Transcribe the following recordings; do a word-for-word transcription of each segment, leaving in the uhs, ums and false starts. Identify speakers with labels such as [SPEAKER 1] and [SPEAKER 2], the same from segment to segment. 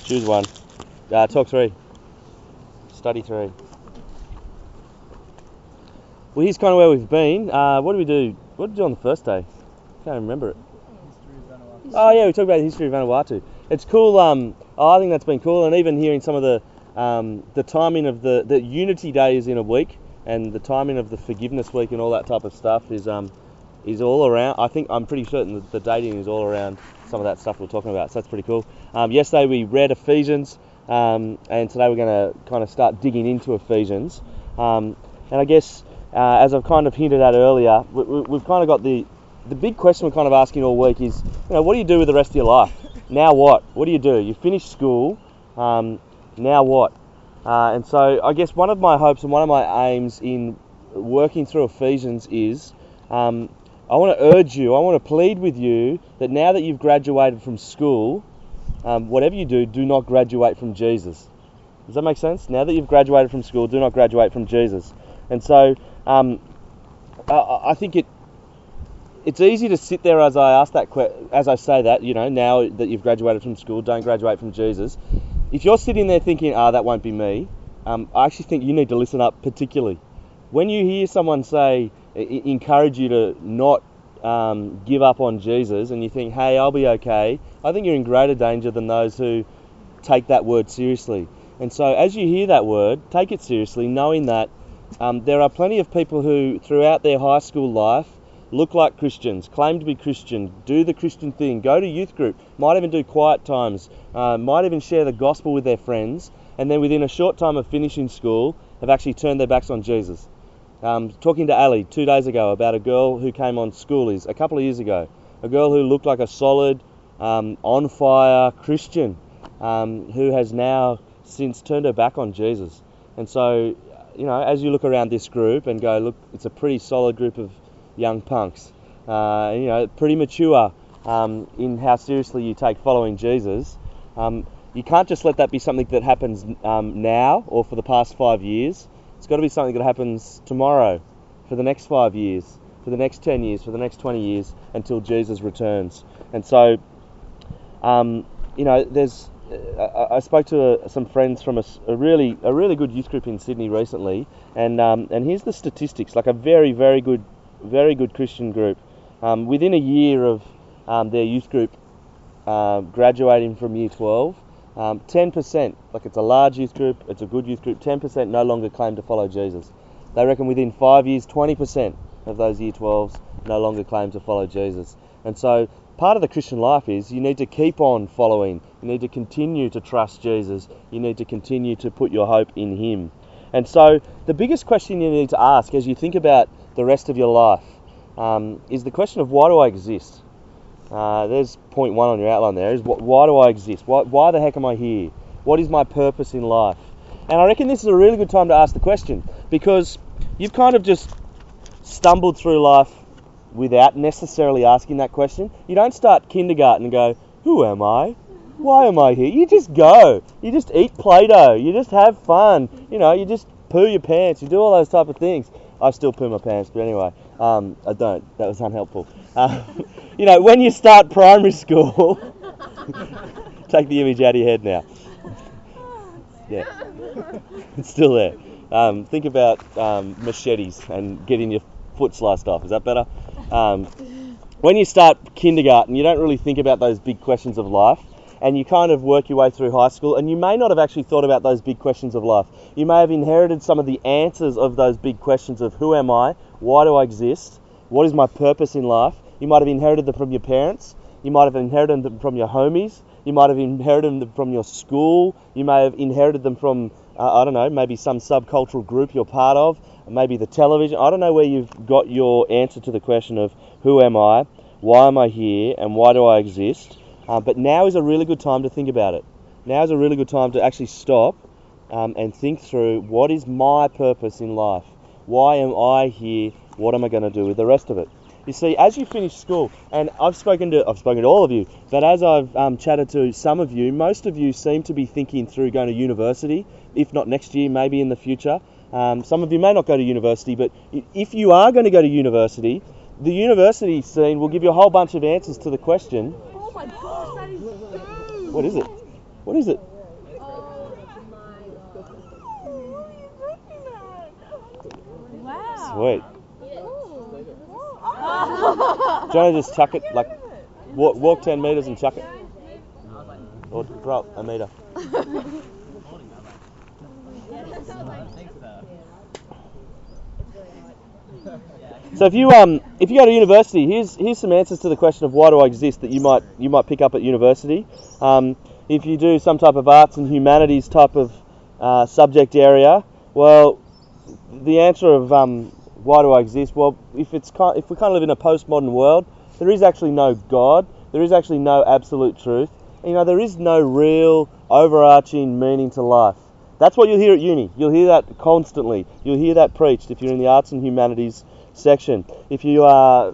[SPEAKER 1] Choose one. Uh, talk three. Study three. Well, here's kind of where we've been. Uh, what did we do? What did we do on the first day? Can't remember it.
[SPEAKER 2] History of Vanuatu.
[SPEAKER 1] Oh yeah, we talked about the history of Vanuatu. It's cool. Um, oh, I think that's been cool, and even hearing some of the um, the timing of the the Unity Day is in a week, and the timing of the Forgiveness Week and all that type of stuff is um is all around. I think I'm pretty certain that the dating is all around some of that stuff we're talking about. So that's pretty cool. Um, yesterday we read Ephesians, um, and today we're going to kind of start digging into Ephesians. Um, and I guess uh, as I've kind of hinted at earlier, we, we, we've kind of got the the big question we're kind of asking all week is, you know, what do you do with the rest of your life? Now what? What do you do? You finish school. Um, now what? Uh, and so I guess one of my hopes and one of my aims in working through Ephesians is um, I want to urge you, I want to plead with you that now that you've graduated from school, um, whatever you do, do not graduate from Jesus. Does that make sense? Now that you've graduated from school, do not graduate from Jesus. And so um, I, I think it it's easy to sit there as I ask that que- as I say that, you know, now that you've graduated from school, don't graduate from Jesus. If you're sitting there thinking, ah, that won't be me, um, I actually think you need to listen up particularly. When you hear someone say, I- encourage you to not um, give up on Jesus, and you think, hey, I'll be okay, I think you're in greater danger than those who take that word seriously. And so as you hear that word, take it seriously, knowing that um, there are plenty of people who, throughout their high school life, look like Christians, claim to be Christian, do the Christian thing, go to youth group, might even do quiet times, uh, might even share the gospel with their friends, and then within a short time of finishing school, have actually turned their backs on Jesus. Um, talking to Ali two days ago about a girl who came on Schoolies a couple of years ago, a girl who looked like a solid, um, on-fire Christian, um, who has now since turned her back on Jesus. And so, you know, as you look around this group and go, look, it's a pretty solid group of young punks, uh, you know, pretty mature um, in how seriously you take following Jesus. Um, you can't just let that be something that happens um, now or for the past five years. It's got to be something that happens tomorrow, for the next five years, for the next ten years, for the next twenty years, until Jesus returns. And so, um, you know, there's. I, I spoke to a, some friends from a, a really a really good youth group in Sydney recently, and um, and here's the statistics. Like a very very good. Very good Christian group. Um, within a year of um, their youth group uh, graduating from year twelve, um, ten percent, like it's a large youth group, it's a good youth group, ten percent no longer claim to follow Jesus. They reckon within five years, twenty percent of those year twelves no longer claim to follow Jesus. And so part of the Christian life is you need to keep on following, you need to continue to trust Jesus, you need to continue to put your hope in Him. And so the biggest question you need to ask as you think about the rest of your life um, is the question of, why do I exist? Uh, there's point one on your outline there, is what, why do I exist? Why, why the heck am I here? What is my purpose in life? And I reckon this is a really good time to ask the question, because you've kind of just stumbled through life without necessarily asking that question. You don't start kindergarten and go, who am I? Why am I here? You just go. You just eat Play-Doh. You just have fun. You know, you just poo your pants. You do all those type of things. I still poo my pants, but anyway, um, I don't. That was unhelpful. Uh, you know, when you start primary school, take the image out of your head now. Yeah, it's still there. Um, think about um, machetes and getting your foot sliced off. Is that better? Um, when you start kindergarten, you don't really think about those big questions of life. And you kind of work your way through high school, and you may not have actually thought about those big questions of life. You may have inherited some of the answers of those big questions of, who am I? Why do I exist? What is my purpose in life? You might have inherited them from your parents. You might have inherited them from your homies. You might have inherited them from your school. You may have inherited them from, uh, I don't know, maybe some subcultural group you're part of, maybe the television. I don't know where you've got your answer to the question of, who am I? Why am I here? And why do I exist? Uh, but now is a really good time to think about it. Now is a really good time to actually stop um, and think through, what is my purpose in life? Why am I here? What am I going to do with the rest of it? You see, as you finish school, and I've spoken to I've spoken to all of you, but as I've um, chatted to some of you, most of you seem to be thinking through going to university, if not next year, maybe in the future. Um, some of you may not go to university, but if you are going to go to university, the university scene will give you a whole bunch of answers to the question.
[SPEAKER 3] Oh my gosh, that is huge.
[SPEAKER 1] What is it? What is it? Sweet. Do you want to just chuck it, like, walk, walk ten metres and chuck it? Or throw up a metre? So if you um if you go to university, here's here's some answers to the question of why do I exist that you might you might pick up at university. Um, if you do some type of arts and humanities type of uh, subject area, well, the answer of um, why do I exist? Well, if it's kind, if we kind of live in a postmodern world, there is actually no God. There is actually no absolute truth. And, you know, there is no real overarching meaning to life. That's what you'll hear at uni. You'll hear that constantly. You'll hear that preached if you're in the arts and humanities section. If you uh,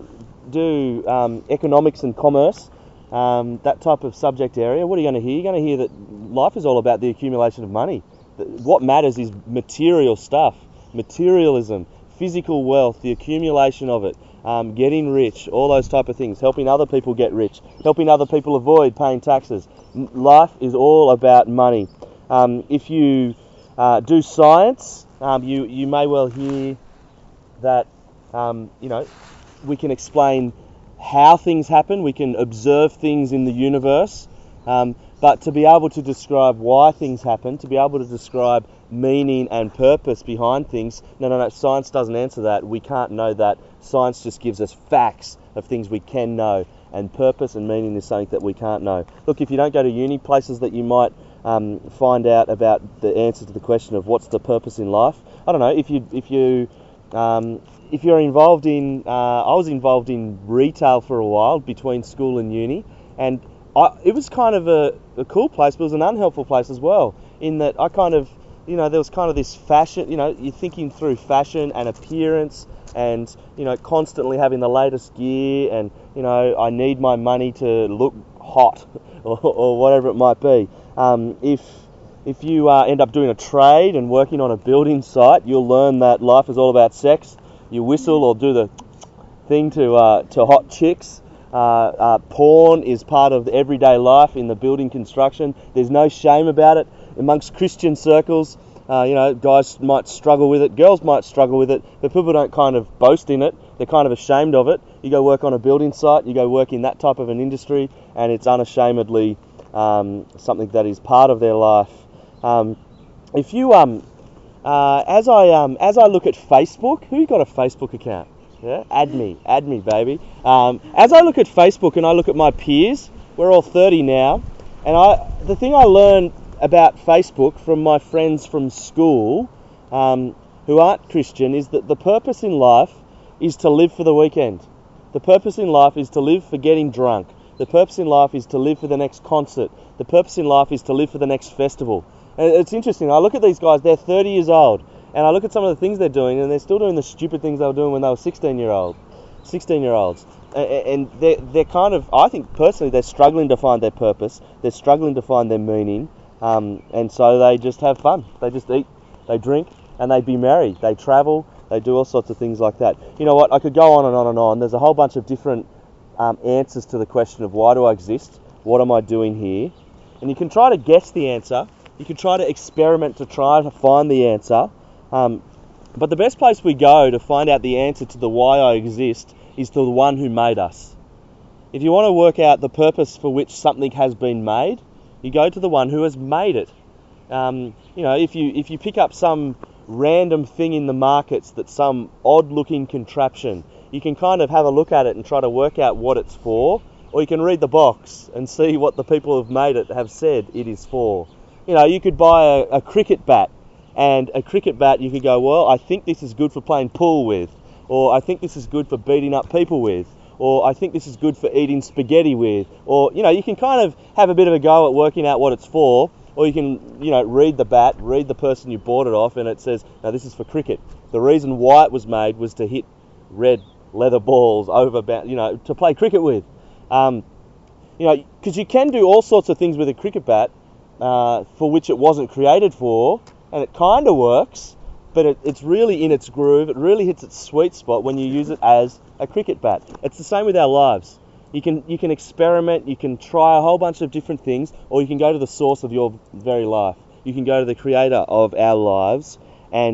[SPEAKER 1] do um, economics and commerce, um, that type of subject area, what are you going to hear? You're going to hear that life is all about the accumulation of money. What matters is material stuff, materialism, physical wealth, the accumulation of it, um, getting rich, all those type of things, helping other people get rich, helping other people avoid paying taxes. Life is all about money. Um, if you uh, do science, um, you, you may well hear that Um, you know, we can explain how things happen, we can observe things in the universe, um, but to be able to describe why things happen, to be able to describe meaning and purpose behind things, no, no, no, science doesn't answer that. We can't know that. Science just gives us facts of things we can know, and purpose and meaning is something that we can't know. Look, if you don't go to uni, places that you might um, find out about the answer to the question of what's the purpose in life. I don't know, if you, if you, um, If you're involved in, uh, I was involved in retail for a while between school and uni, and I, it was kind of a, a cool place, but it was an unhelpful place as well, in that I kind of, you know, there was kind of this fashion, you know, you're thinking through fashion and appearance and, you know, constantly having the latest gear and, you know, I need my money to look hot or, or whatever it might be. Um, if if you uh, end up doing a trade and working on a building site, you'll learn that life is all about sex. You whistle or do the thing to uh, to hot chicks. Uh, uh, porn is part of the everyday life in the building construction. There's no shame about it. Amongst Christian circles, uh, you know, guys might struggle with it, girls might struggle with it, but people don't kind of boast in it. They're kind of ashamed of it. You go work on a building site, you go work in that type of an industry, and it's unashamedly um, something that is part of their life. Um, if you um. Uh, as I um, as I look at Facebook, who got a Facebook account? Yeah, add me, add me, baby. Um, as I look at Facebook and I look at my peers, we're all thirty now, and I the thing I learned about Facebook from my friends from school, um, who aren't Christian, is that the purpose in life is to live for the weekend. The purpose in life is to live for getting drunk. The purpose in life is to live for the next concert. The purpose in life is to live for the next festival. And it's interesting, I look at these guys, they're thirty years old, and I look at some of the things they're doing, and they're still doing the stupid things they were doing when they were sixteen year old, sixteen year olds. And they're, they're kind of, I think personally, they're struggling to find their purpose, they're struggling to find their meaning, um, and so they just have fun. They just eat, they drink, and they be merry. They travel, they do all sorts of things like that. You know what, I could go on and on and on. There's a whole bunch of different um, answers to the question of why do I exist, what am I doing here, and you can try to guess the answer. You can try to experiment to try to find the answer, um, but the best place we go to find out the answer to the why I exist is to the one who made us. If you want to work out the purpose for which something has been made, you go to the one who has made it. Um, you know, if you if you pick up some random thing in the markets that's some odd-looking contraption, you can kind of have a look at it and try to work out what it's for, or you can read the box and see what the people who've made it have said it is for. You know, you could buy a, a cricket bat, and a cricket bat you could go, well, I think this is good for playing pool with, or I think this is good for beating up people with, or I think this is good for eating spaghetti with, or, you know, you can kind of have a bit of a go at working out what it's for, or you can, you know, read the bat, read the person you bought it off, and it says, now this is for cricket. The reason why it was made was to hit red leather balls over, you know, to play cricket with. Um, you know, because you can do all sorts of things with a cricket bat, Uh, for which it wasn't created for, and it kind of works, but it, it's really in its groove, it really hits its sweet spot when you use it as a cricket bat. It's the same with our lives. You can you can experiment, you can try a whole bunch of different things, or you can go to the source of your very life. You can go to the creator of our lives and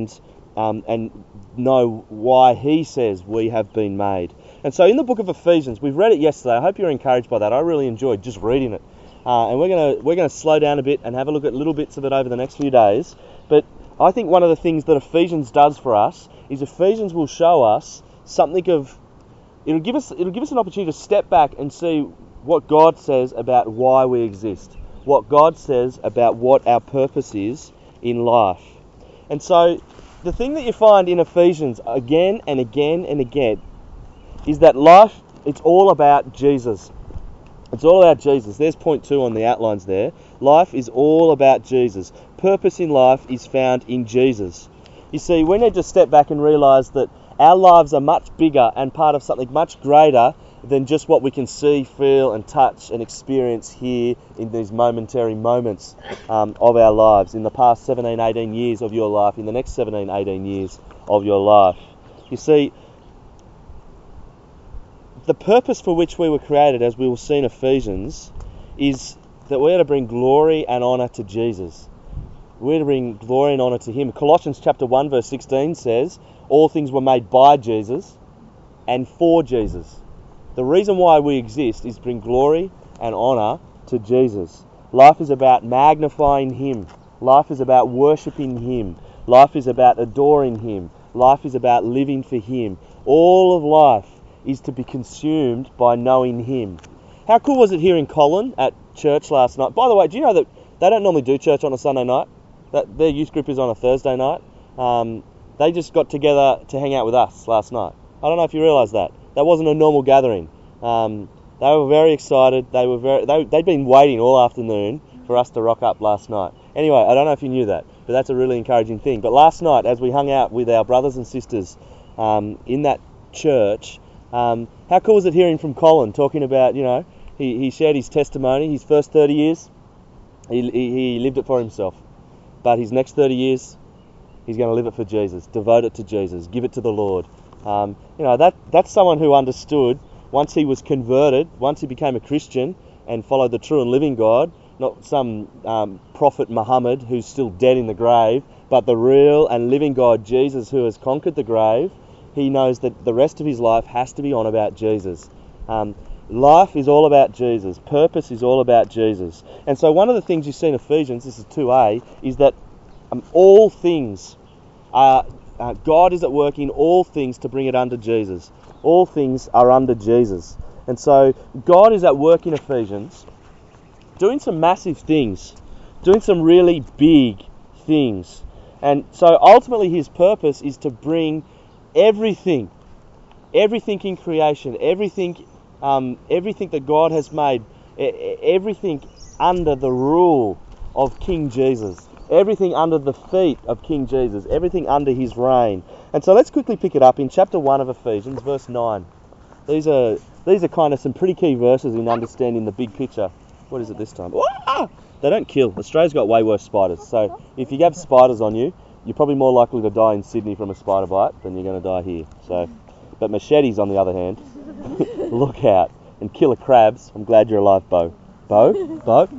[SPEAKER 1] um, and know why he says we have been made. And so in the book of Ephesians, we've read it yesterday. I hope you're encouraged by that. I really enjoyed just reading it. Uh, and we're going to we're going to slow down a bit and have a look at little bits of it over the next few days. But I think one of the things that Ephesians does for us is Ephesians will show us something of it'll give us it'll give us an opportunity to step back and see what God says about why we exist, what God says about what our purpose is in life. And so the thing that you find in Ephesians again and again and again is that life, it's all about Jesus. It's all about Jesus. There's point two on the outlines there. Life is all about Jesus. Purpose in life is found in Jesus. You see, we need to step back and realise that our lives are much bigger and part of something much greater than just what we can see, feel and touch and experience here in these momentary moments um, of our lives, in the past seventeen, eighteen years of your life, in the next seventeen, eighteen years of your life. You see, the purpose for which we were created, as we will see in Ephesians, is that we're to bring glory and honour to Jesus. We're to bring glory and honour to him. Colossians chapter one verse sixteen says, all things were made by Jesus and for Jesus. The reason why we exist is to bring glory and honour to Jesus. Life is about magnifying him. Life is about worshipping him. Life is about adoring him. Life is about living for him. All of life is to be consumed by knowing him. How cool was it here in Colin at church last night? By the way, do you know that they don't normally do church on a Sunday night? That their youth group is on a Thursday night. Um, they just got together to hang out with us last night. I don't know if you realise that. That wasn't a normal gathering. Um, they were very excited. They were very. They, they'd been waiting all afternoon for us to rock up last night. Anyway, I don't know if you knew that, but that's a really encouraging thing. But last night, as we hung out with our brothers and sisters um, in that church, Um, how cool was it hearing from Colin talking about, you know, he, he shared his testimony, his first thirty years, he, he, he lived it for himself. But his next thirty years, he's going to live it for Jesus, devote it to Jesus, give it to the Lord. Um, you know, that that's someone who understood once he was converted, once he became a Christian and followed the true and living God, not some um, prophet Muhammad who's still dead in the grave, but the real and living God, Jesus, who has conquered the grave. He knows that the rest of his life has to be on about Jesus. Um, life is all about Jesus. Purpose is all about Jesus. And so one of the things you see in Ephesians, this is two A, is that um, all things, are, uh, God is at work in all things to bring it under Jesus. All things are under Jesus. And so God is at work in Ephesians, doing some massive things, doing some really big things. And so ultimately his purpose is to bring everything, everything in creation, everything, um, everything that God has made, everything under the rule of King Jesus, everything under the feet of King Jesus, everything under his reign. And so let's quickly pick it up in chapter one of Ephesians, verse nine. These are these are kind of some pretty key verses in understanding the big picture. What is it this time? Ah! They don't kill. Australia's got way worse spiders. So if you have spiders on you, you're probably more likely to die in Sydney from a spider bite than you're going to die here. So, but machetes, on the other hand, look out. And killer crabs. I'm glad you're alive, Bo. Bo? Bo?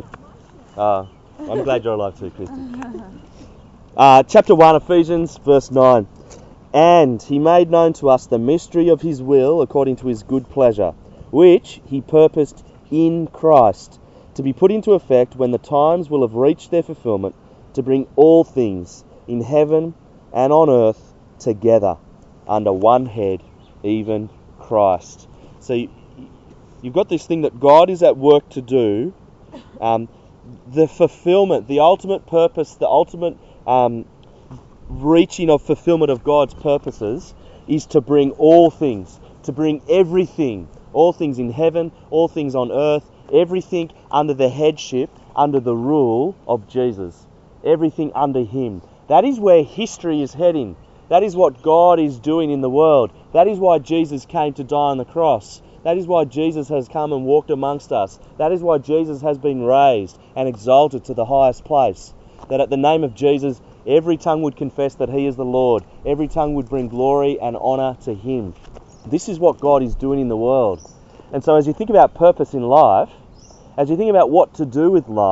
[SPEAKER 1] uh, I'm glad you're alive too, Kristen. Uh, chapter one, Ephesians, verse nine. And he made known to us the mystery of his will according to his good pleasure, which he purposed in Christ, to be put into effect when the times will have reached their fulfillment, to bring all things in heaven and on earth together under one head, even Christ. So you, you've got this thing that God is at work to do, um, the fulfillment, the ultimate purpose, the ultimate um, reaching of fulfillment of God's purposes is to bring all things, to bring everything, all things in heaven, all things on earth, everything under the headship, under the rule of Jesus. Everything under him. That is where history is heading. That is what God is doing in the world. That is why Jesus came to die on the cross. That is why Jesus has come and walked amongst us. That is why Jesus has been raised and exalted to the highest place. That at the name of Jesus, every tongue would confess that he is the Lord. Every tongue would bring glory and honour to him. This is what God is doing in the world. And so as you think about purpose in life, as you think about what to do with life,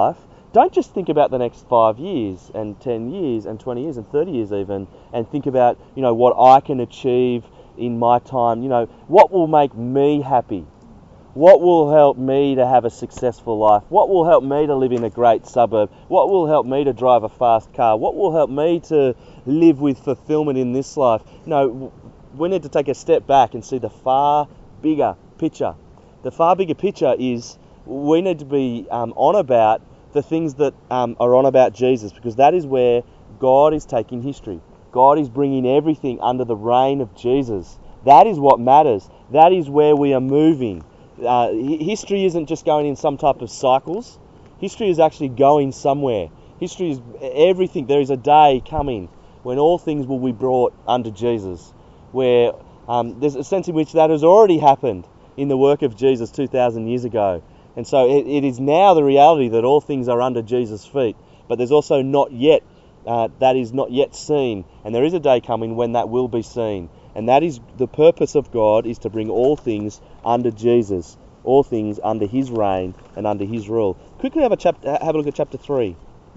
[SPEAKER 1] don't just think about the next five years and ten years and twenty years and thirty years even, and think about, you know, what I can achieve in my time. You know, what will make me happy? What will help me to have a successful life? What will help me to live in a great suburb? What will help me to drive a fast car? What will help me to live with fulfillment in this life? No, we need to take a step back and see the far bigger picture. The far bigger picture is we need to be um, on about the things that um, are on about Jesus, because that is where God is taking history. God is bringing everything under the reign of Jesus. That is what matters. That is where we are moving. Uh, history isn't just going in some type of cycles. History is actually going somewhere. History is everything. There is a day coming when all things will be brought under Jesus, where um, there's a sense in which that has already happened in the work of Jesus two thousand years ago. And so it, it is now the reality that all things are under Jesus' feet. But there's also not yet, uh, that is not yet seen. And there is a day coming when that will be seen. And that is the purpose of God, is to bring all things under Jesus, all things under his reign and under his rule. Quickly have a chapter, have a look at chapter three.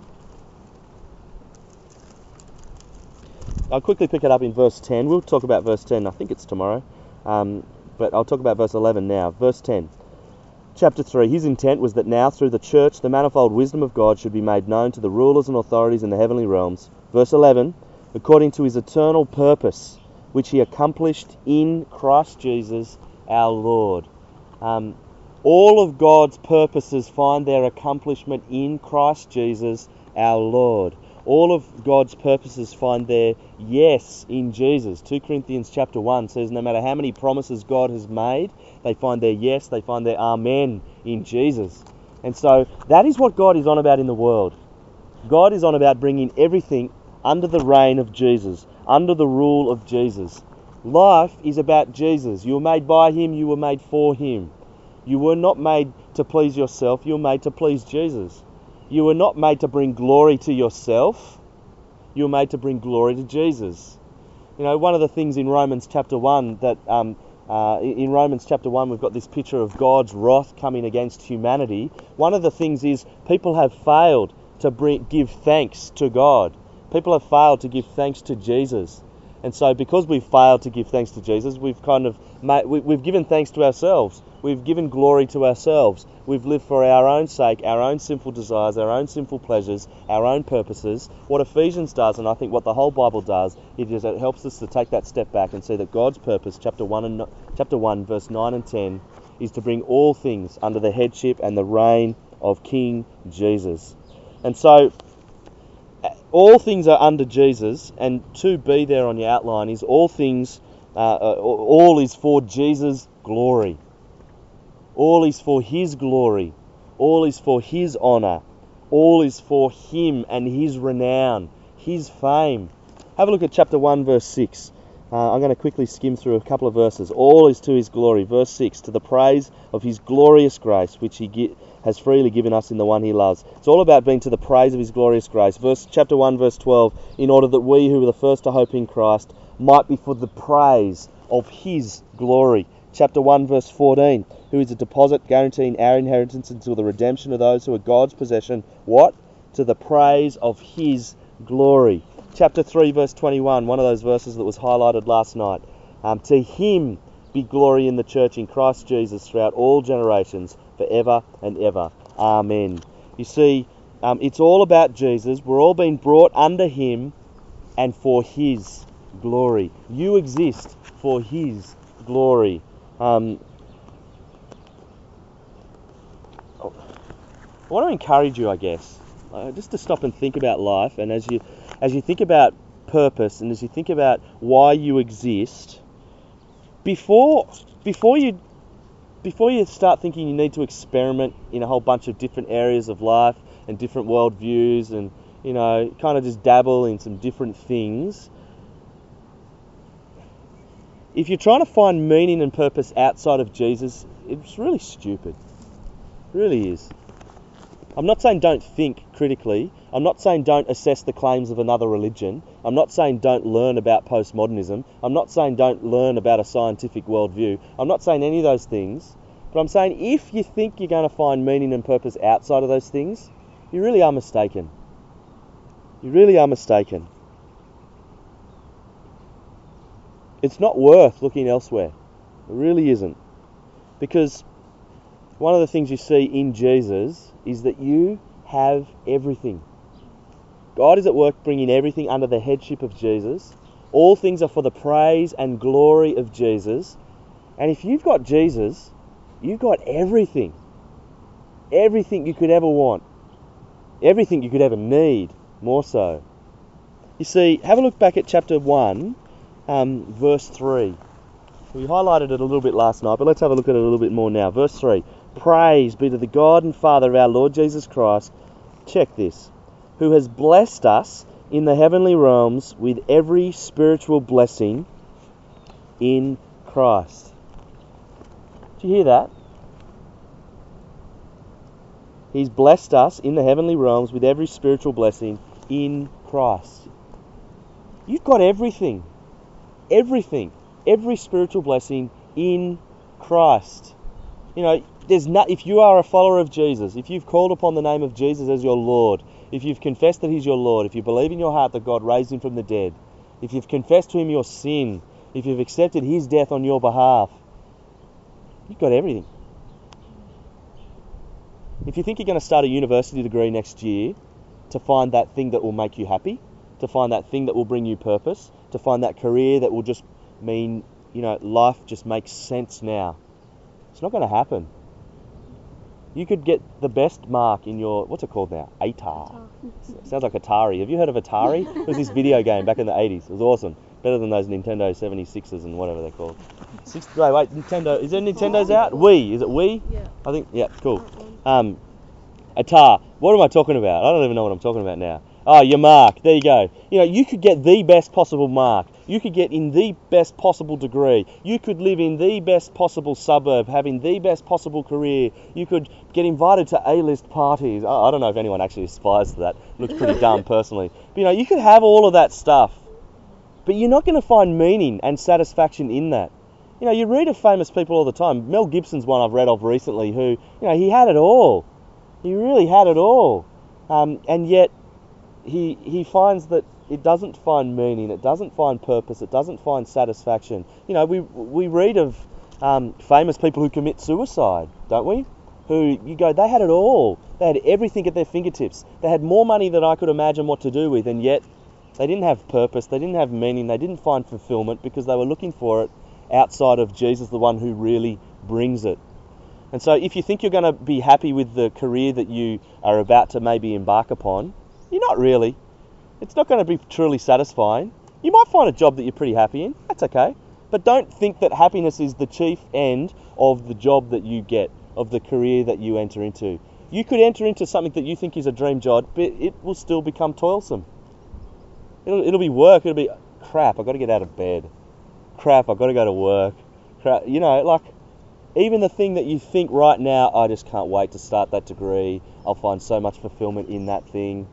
[SPEAKER 1] I'll quickly pick it up in verse ten. We'll talk about verse ten, I think it's tomorrow. Um, but I'll talk about verse eleven now. Verse ten. Chapter three. His intent was that now through the church the manifold wisdom of God should be made known to the rulers and authorities in the heavenly realms. Verse eleven. According to his eternal purpose, which he accomplished in Christ Jesus our Lord. Um, all of God's purposes find their accomplishment in Christ Jesus our Lord. All of God's purposes find their yes in Jesus. Second Corinthians chapter one says no matter how many promises God has made, they find their yes, they find their amen in Jesus. And so that is what God is on about in the world. God is on about bringing everything under the reign of Jesus, under the rule of Jesus. Life is about Jesus. You were made by him, you were made for him. You were not made to please yourself, you were made to please Jesus. You were not made to bring glory to yourself, you were made to bring glory to Jesus. You know, one of the things in Romans chapter one that, um, uh, in Romans chapter one we've got this picture of God's wrath coming against humanity. One of the things is people have failed to bring, give thanks to God. People have failed to give thanks to Jesus. And so because we've failed to give thanks to Jesus, we've kind of made, we, we've given thanks to ourselves. We've given glory to ourselves. We've lived for our own sake, our own sinful desires, our own sinful pleasures, our own purposes. What Ephesians does, and I think what the whole Bible does, it is it helps us to take that step back and see that God's purpose, chapter one and chapter one, verse nine and ten, is to bring all things under the headship and the reign of King Jesus. And so all things are under Jesus, and to be there on your outline is all things, uh, uh, all is for Jesus' glory. All is for his glory. All is for his honour. All is for him and his renown, his fame. Have a look at chapter one, verse six. Uh, I'm going to quickly skim through a couple of verses. All is to his glory. Verse six, to the praise of his glorious grace, which he gi- has freely given us in the one he loves. It's all about being to the praise of his glorious grace. Verse chapter one, verse twelve, in order that we who were the first to hope in Christ might be for the praise of his glory. Chapter one, verse fourteen, who is a deposit guaranteeing our inheritance until the redemption of those who are God's possession. What? To the praise of his glory. Chapter three, verse twenty-one, one of those verses that was highlighted last night. Um, to him be glory in the church in Christ Jesus throughout all generations, forever and ever. Amen. You see, um, it's all about Jesus. We're all being brought under him and for his glory. You exist for his glory. Um, I want to encourage you, I guess, uh, just to stop and think about life, and as you as you think about purpose and as you think about why you exist, before before you before you start thinking you need to experiment in a whole bunch of different areas of life and different worldviews, and you know, kind of just dabble in some different things. If you're trying to find meaning and purpose outside of Jesus, it's really stupid. It really is. I'm not saying don't think critically. I'm not saying don't assess the claims of another religion. I'm not saying don't learn about postmodernism. I'm not saying don't learn about a scientific worldview. I'm not saying any of those things. But I'm saying if you think you're going to find meaning and purpose outside of those things, you really are mistaken. You really are mistaken. It's not worth looking elsewhere. It really isn't. Because one of the things you see in Jesus is that you have everything. God is at work bringing everything under the headship of Jesus. All things are for the praise and glory of Jesus. And if you've got Jesus, you've got everything. Everything you could ever want. Everything you could ever need, more so. You see, have a look back at chapter one, um, verse three. We highlighted it a little bit last night, but let's have a look at it a little bit more now. Verse three. Praise be to the God and Father of our Lord Jesus Christ. Check this. Who has blessed us in the heavenly realms with every spiritual blessing in Christ. Do you hear that? He's blessed us in the heavenly realms with every spiritual blessing in Christ. You've got everything. Everything. Every spiritual blessing in Christ. You know, there's not, if you are a follower of Jesus, if you've called upon the name of Jesus as your Lord, if you've confessed that He's your Lord, if you believe in your heart that God raised Him from the dead, if you've confessed to Him your sin, if you've accepted His death on your behalf, you've got everything. If you think you're going to start a university degree next year to find that thing that will make you happy, to find that thing that will bring you purpose, to find that career that will just mean, you know, life just makes sense now, it's not going to happen. You could get the best mark in your, what's it called now? A T A R. Sounds like Atari. Have you heard of Atari? It was this video game back in the eighties. It was awesome. Better than those Nintendo seventy-sixes and whatever they're called. Six, wait, wait, Nintendo. Is there Nintendo's out? Wii. Is it Wii?
[SPEAKER 2] Yeah.
[SPEAKER 1] I think, yeah, cool. Um, A T A R. What am I talking about? I don't even know what I'm talking about now. Oh, your mark. There you go. You know, you could get the best possible mark. You could get in the best possible degree. You could live in the best possible suburb, having the best possible career. You could get invited to A-list parties. I, I don't know if anyone actually aspires to that. It looks pretty dumb personally. But, you know, you could have all of that stuff. But you're not going to find meaning and satisfaction in that. You know, you read of famous people all the time. Mel Gibson's one I've read of recently who, you know, he had it all. He really had it all. Um, and yet, he he finds that it doesn't find meaning, it doesn't find purpose, it doesn't find satisfaction. You know, we we read of um, famous people who commit suicide, don't we? Who, you go, they had it all. They had everything at their fingertips. They had more money than I could imagine what to do with, and yet they didn't have purpose, they didn't have meaning, they didn't find fulfillment because they were looking for it outside of Jesus, the one who really brings it. And so if you think you're going to be happy with the career that you are about to maybe embark upon, you're not really. It's not going to be truly satisfying. You might find a job that you're pretty happy in. That's okay. But don't think that happiness is the chief end of the job that you get, of the career that you enter into. You could enter into something that you think is a dream job, but it will still become toilsome. It'll, it'll be work. It'll be, crap, I've got to get out of bed. Crap, I've got to go to work. Crap, you know, like, even the thing that you think right now, I just can't wait to start that degree. I'll find so much fulfillment in that thing.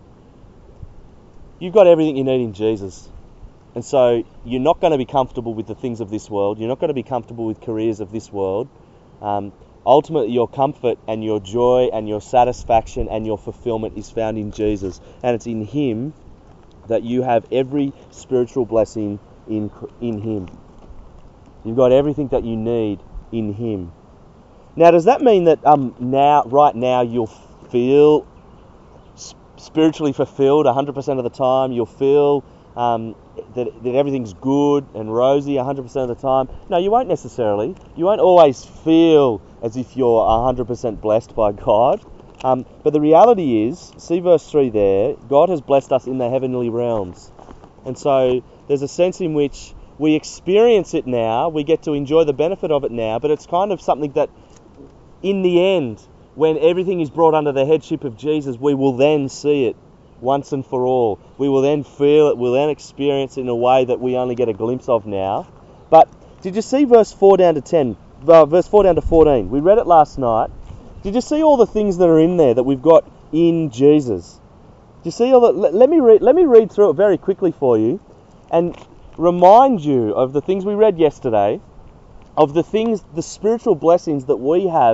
[SPEAKER 1] You've got everything you need in Jesus. And so you're not going to be comfortable with the things of this world. You're not going to be comfortable with careers of this world. Um, ultimately, your comfort and your joy and your satisfaction and your fulfillment is found in Jesus. And it's in Him that you have every spiritual blessing in in Him. You've got everything that you need in Him. Now, does that mean that um now, right now, you'll feel spiritually fulfilled one hundred percent of the time? You'll feel um, that, that everything's good and rosy one hundred percent of the time? No, you won't necessarily. You won't always feel as if you're one hundred percent blessed by God. Um, but the reality is, see verse three there, God has blessed us in the heavenly realms. And so there's a sense in which we experience it now, we get to enjoy the benefit of it now, but it's kind of something that in the end, when everything is brought under the headship of Jesus, we will then see it once and for all. We will then feel it, we'll then experience it in a way that we only get a glimpse of now. But did you see verse four down to ten? Uh, verse four down to fourteen. We read it last night. Did you see all the things that are in there that we've got in Jesus? Do you see all that? Let, let me read. Let me read through it very quickly for you, and remind you of the things we read yesterday, of the things, the spiritual blessings that we have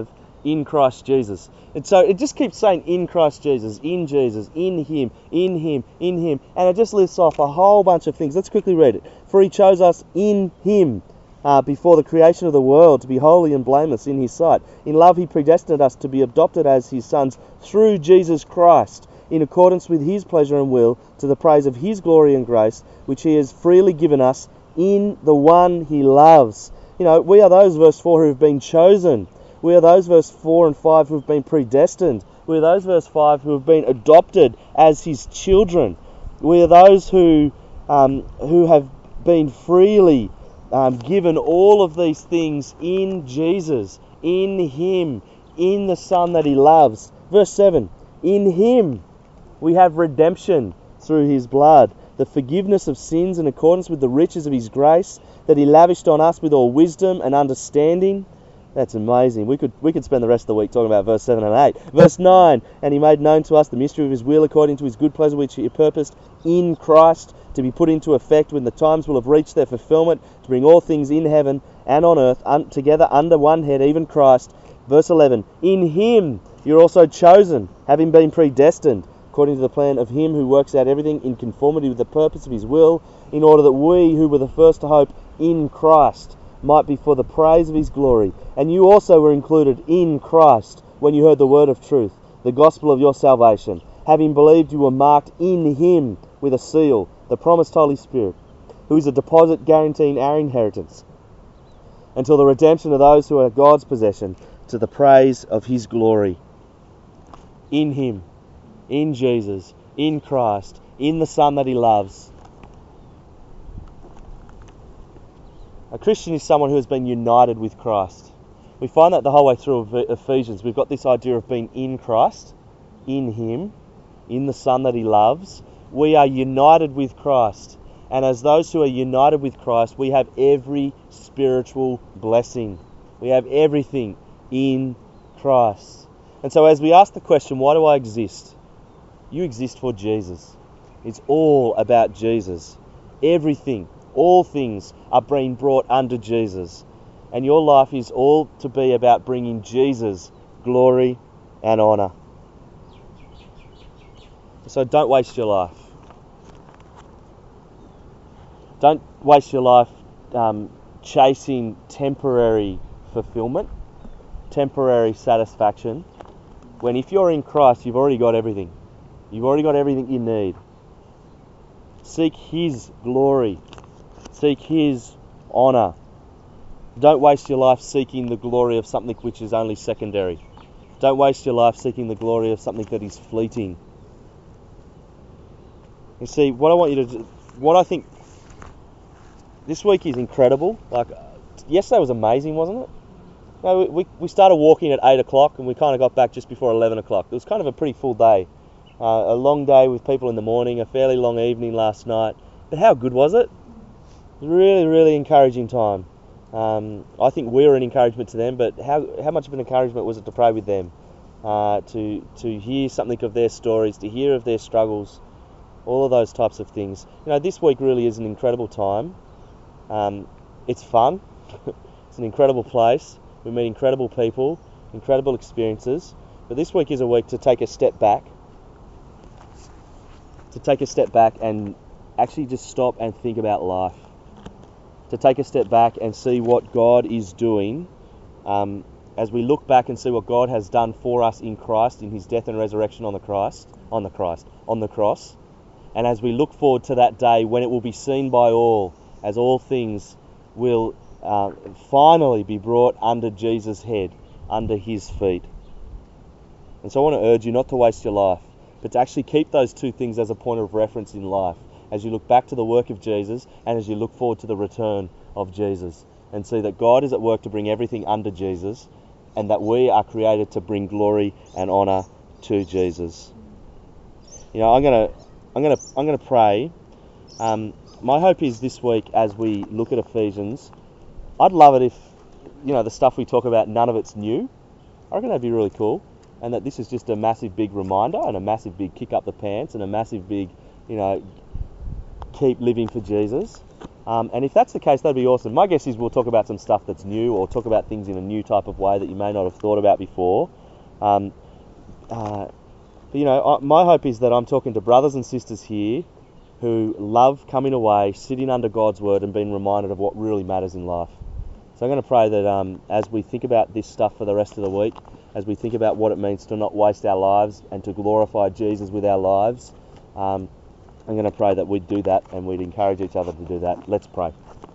[SPEAKER 1] in Christ Jesus. And so it just keeps saying in Christ Jesus, in Jesus, in him, in him, in him. And it just lists off a whole bunch of things. Let's quickly read it. For he chose us in him uh, before the creation of the world to be holy and blameless in his sight. In love he predestined us to be adopted as his sons through Jesus Christ, in accordance with his pleasure and will, to the praise of his glory and grace, which he has freely given us in the one he loves. You know, we are those, verse four, who have been chosen. We are those, verse four and five, who have been predestined. We are those, verse five, who have been adopted as his children. We are those who um, who have been freely um, given all of these things in Jesus, in him, in the Son that he loves. Verse seven, in him we have redemption through his blood, the forgiveness of sins in accordance with the riches of his grace, that he lavished on us with all wisdom and understanding. That's amazing. We could we could spend the rest of the week talking about verse seven and eight. Verse nine, and he made known to us the mystery of his will according to his good pleasure, which he purposed in Christ to be put into effect when the times will have reached their fulfillment, to bring all things in heaven and on earth un- together under one head, even Christ. Verse eleven, in him you're also chosen, having been predestined, according to the plan of him who works out everything in conformity with the purpose of his will, in order that we who were the first to hope in Christ might be for the praise of his glory. And you also were included in Christ when you heard the word of truth, the gospel of your salvation. Having believed, you were marked in him with a seal, the promised Holy Spirit, who is a deposit guaranteeing our inheritance until the redemption of those who are God's possession, to the praise of his glory. In him, in Jesus, in Christ, in the Son that he loves. A Christian is someone who has been united with Christ. We find that the whole way through Ephesians. We've got this idea of being in Christ, in him, in the Son that he loves. We are united with Christ. And as those who are united with Christ, we have every spiritual blessing. We have everything in Christ. And so as we ask the question, why do I exist? You exist for Jesus. It's all about Jesus. Everything, all things are being brought under Jesus. And your life is all to be about bringing Jesus glory and honour. So don't waste your life. Don't waste your life um, chasing temporary fulfillment, temporary satisfaction, when if you're in Christ, you've already got everything. You've already got everything you need. Seek his glory. Seek his honour. Don't waste your life seeking the glory of something which is only secondary. Don't waste your life seeking the glory of something that is fleeting. You see, what I want you to do, what I think this week is incredible. Like, yesterday was amazing, wasn't it? No, we we started walking at eight o'clock and we kind of got back just before eleven o'clock. It was kind of a pretty full day. Uh, a long day with people in the morning, a fairly long evening last night. But how good was it? It was a really, really encouraging time. Um, I think we were an encouragement to them, but how how much of an encouragement was it to pray with them? Uh, to to hear something of their stories, to hear of their struggles, all of those types of things. You know, this week really is an incredible time. Um, it's fun. It's an incredible place. We meet incredible people, incredible experiences. But this week is a week to take a step back. To take a step back and actually just stop and think about life. To take a step back and see what God is doing. Um, as we look back and see what God has done for us in Christ, in his death and resurrection on the Christ, on the Christ, on the cross. And as we look forward to that day when it will be seen by all, as all things will uh, finally be brought under Jesus' head, under his feet. And so I want to urge you not to waste your life, but to actually keep those two things as a point of reference in life, as you look back to the work of Jesus and as you look forward to the return of Jesus, and see that God is at work to bring everything under Jesus, and that we are created to bring glory and honour to Jesus. You know, I'm gonna, I'm gonna, I'm gonna pray. Um, my hope is this week, as we look at Ephesians, I'd love it if, you know, the stuff we talk about, none of it's new. I reckon that'd be really cool, and that this is just a massive big reminder and a massive big kick up the pants and a massive big, you know, keep living for Jesus. Um, and if that's the case, that'd be awesome. My guess is we'll talk about some stuff that's new, or talk about things in a new type of way that you may not have thought about before. Um, uh, but, you know, I, my hope is that I'm talking to brothers and sisters here who love coming away, sitting under God's word and being reminded of what really matters in life. So I'm going to pray that um, as we think about this stuff for the rest of the week, as we think about what it means to not waste our lives and to glorify Jesus with our lives, um, I'm going to pray that we'd do that and we'd encourage each other to do that. Let's pray.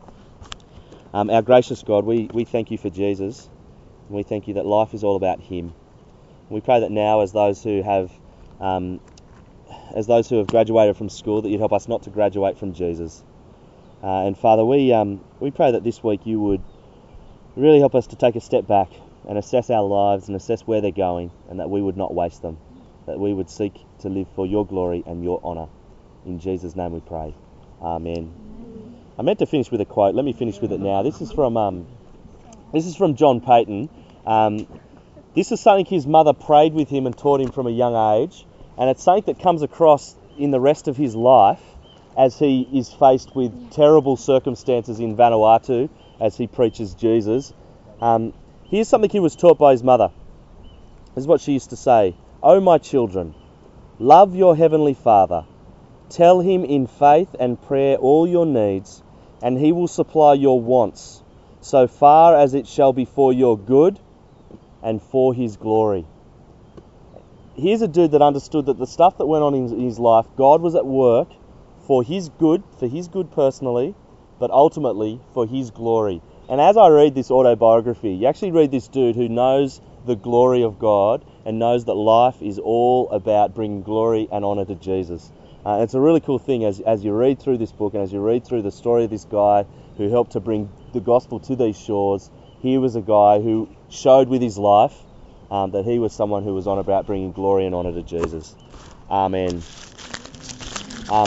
[SPEAKER 1] Um, our gracious God, we, we thank you for Jesus, and we thank you that life is all about him. We pray that now, as those who have um, as those who have graduated from school, that you'd help us not to graduate from Jesus. Uh, and Father, we um, we pray that this week you would really help us to take a step back and assess our lives and assess where they're going, and that we would not waste them, that we would seek to live for your glory and your honour. In Jesus' name we pray. Amen. I meant to finish with a quote. Let me finish with it now. This is from um, this is from John Payton. Um, this is something his mother prayed with him and taught him from a young age, and it's something that comes across in the rest of his life as he is faced with terrible circumstances in Vanuatu as he preaches Jesus. Um, here's something he was taught by his mother. This is what she used to say: "Oh, my children, love your heavenly Father. Tell him in faith and prayer all your needs, and he will supply your wants, so far as it shall be for your good and for his glory." Here's a dude that understood that the stuff that went on in his life, God was at work for his good, for his good personally, but ultimately for his glory. And as I read this autobiography, you actually read this dude who knows the glory of God and knows that life is all about bringing glory and honour to Jesus. Uh, it's a really cool thing as, as you read through this book and as you read through the story of this guy who helped to bring the gospel to these shores. Here was a guy who showed with his life um, that he was someone who was on about bringing glory and honour to Jesus. Amen.